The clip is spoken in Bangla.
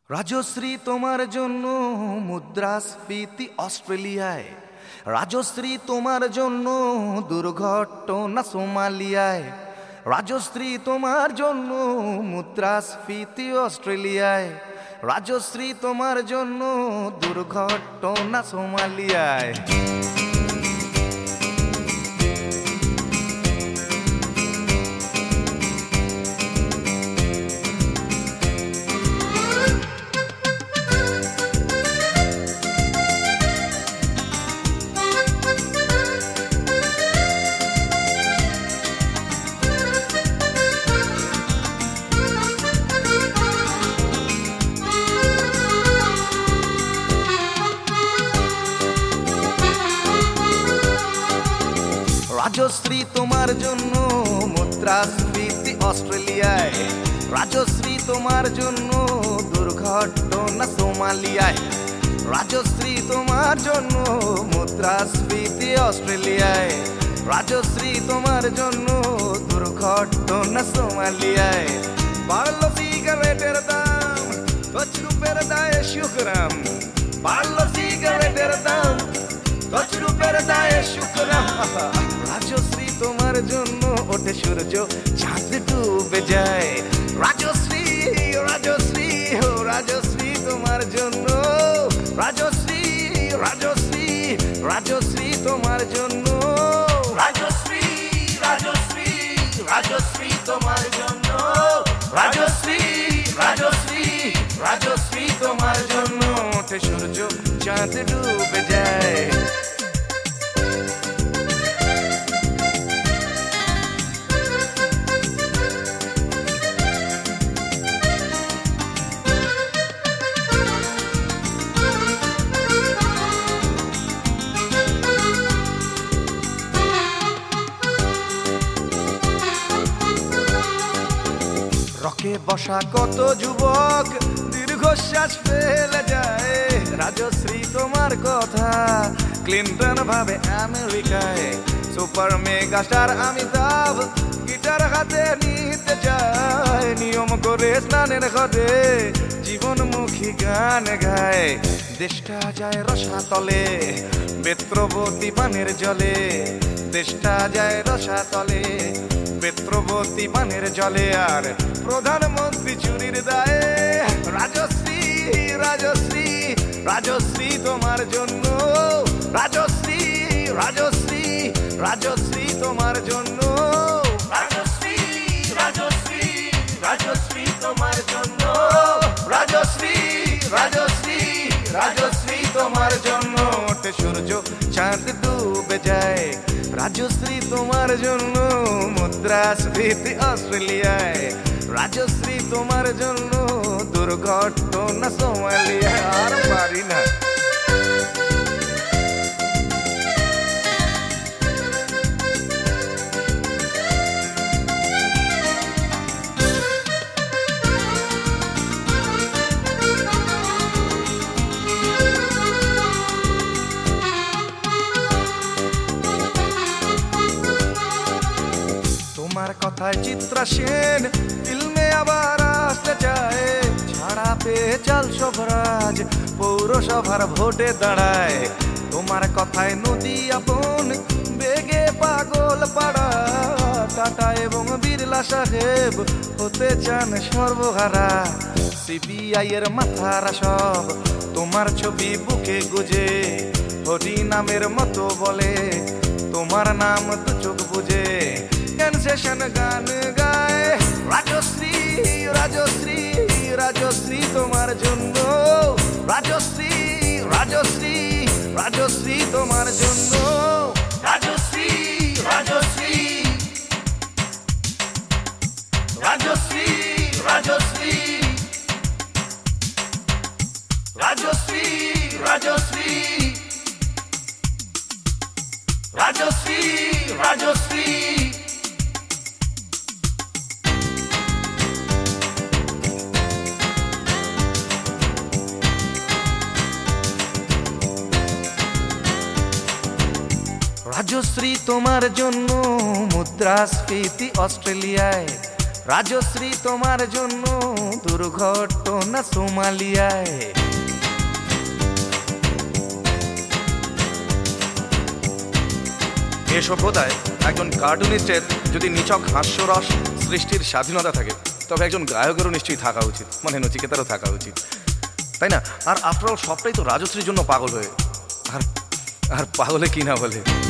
রাজশ্রী তোমার জন্য মুদ্রাস্ফীতি অস্ট্রেলিয়ায়, রাজশ্রী তোমার জন্য দুর্ঘটনা সোমালিয়ায়, রাজশ্রী তোমার জন্য মুদ্রাস্ফীতি অস্ট্রেলিয়ায়, রাজশ্রী তোমার জন্য দুর্ঘটনা সোমালিয়ায়। রাজশ্রী তোমার জন্য মুদ্রাস্ফীতি অস্ট্রেলিয়ায়, রাজশ্রী তোমার জন্য দুর্ঘটনা সোমালিয়ায়, রাজশ্রী তোমার জন্য মুদ্রাস্ফীতি অস্ট্রেলিয়ায়, রাজশ্রী তোমার জন্য দুর্ঘটনা সোমালিয়ায়। বাড়লো সিগারেটের দাম, 10 রুপির দায় শুকরাম, বাড়লো সিগারেটের দাম, 10 রুপির দায় শুকরাম। রাজশ্রী তোমার জন্য ওঠে সূর্য, চাঁদ ডুবে যায়। রাজশ্রী রাজশ্রী ও রাজশ্রী তোমার জন্য, রাজশ্রী রাজশ্রী রাজশ্রী তোমার জন্য, রাজশ্রী রাজশ্রী রাজশ্রী তোমার জন্য, রাজশ্রী রাজশ্রী রাজশ্রী তোমার জন্য ওঠে সূর্য, চাঁদ ডুবে যায়। রকে বসা কত যুবক দীর্ঘশ্বাস ফেলে যায়। রাজশ্রী তোমার কথা ক্লিন্টন ভাবে আমেরিকায়, super mega star Amitabh guitar হাতে নিতে যায়। নিয়ম করে স্নানের ঘরে জীবনমুখী গান গায়। দেশটা যায় রসাতলে বেত্রবতী পানের জলে, দেশটা যায় রসাতলে বেত্রবতী পানের জলে। আর প্রধানমন্ত্রী চুরির দায়ে। রাজশ্রী রাজশ্রী রাজশ্রী তোমার জন্য, রাজশ্রী রাজশ্রী রাজশ্রী তোমার জন্য, রাজশ্রী রাজশ্রী রাজশ্রী তোমার জন্য, রাজশ্রী রাজশ্রী রাজশ্রী তোমার জন্য ওঠে সূর্য, চাঁদ ডুবে যায়। রাজশ্রী তোমার জন্য মুদ্রাস্ফীতি অস্ট্রেলিয়ায়, রাজশ্রী তোমার জন্য দুর্ঘটনা সোমালিয়ায়। আর পারি না। তোমার কথায় চিত্রা সেন ফিল্মে আবার আসতে চায়। ছাড়া পেয়ে চাল সভরাজ পৌরসভার ভোটে দাঁড়ায়। তোমার কথায় নদী আপন বেগে পাগল পাড়া। টাটা এবং বিড়লা সাহেব হতে চান সর্বহারা। সিবিআই এর মাথারা সব তোমার ছবি বুকে গুজে। হরি নামের মতো বলে তোমার নাম দু চোখ বুঝে। সেশন গান গায়। রাজশ্রী রাজশ্রী রাজশ্রী তোমার জন্য, রাজশ্রী রাজশ্রী রাজশ্রী তোমার জন্য, রাজশ্রী রাজশ্রী রাজশ্রী রাজশ্রী রাজশ্রী রাজশ্রী রাজশ্রী রাজশ্রী। রাজশ্রী তোমার জন্য মুদ্রাস্ফীতি অস্ট্রেলিয়ায়, রাজশ্রী তোমার জন্য দুর্ঘটনা সোমালিয়ায়। এ সভ্যতায় একজন কার্টুনিস্টের যদি নিছক হাস্যরস সৃষ্টির স্বাধীনতা থাকে, তবে একজন গায়কেরও নিশ্চয়ই থাকা উচিত, মানে নচিকেতারও থাকা উচিত, তাই না? আর আফটার অল সবটাই তো রাজশ্রীর জন্য পাগল হয়ে, আর পাগলে কি না বলে।